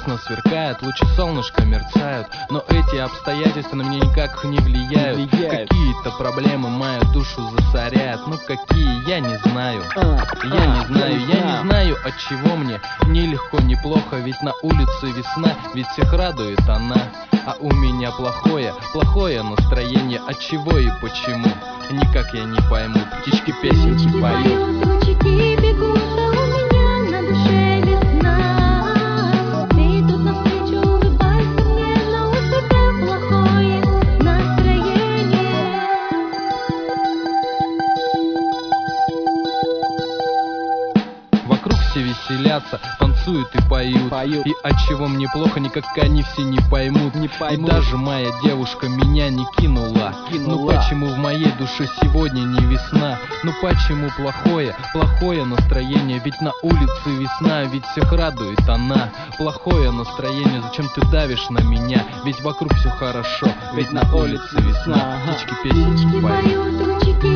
весна сверкает, лучи солнышка мерцают, но эти обстоятельства на меня никак не влияют. Какие-то проблемы мою душу засоряют. Ну какие, я не знаю. Я не знаю, от чего мне нелегко, неплохо. Ведь на улице весна, ведь всех радует она. А у меня плохое настроение. От чего и почему, никак я не пойму. Птички песенки поют. Лучики бегут, а у меня на душе весна. Ты идут навстречу, улыбайся мне, но у тебя плохое настроение. Вокруг все веселятся, танцуют и поют. И от чего мне плохо, никак они все не поймут. И даже моя девушка меня не кинула. Ну почему в моей душе сегодня не весна? Ну почему плохое настроение? Ведь на улице весна, ведь всех радует она. Плохое настроение, зачем ты давишь на меня? Ведь вокруг все хорошо, ведь на улице весна. Птички песенки поют. Лучики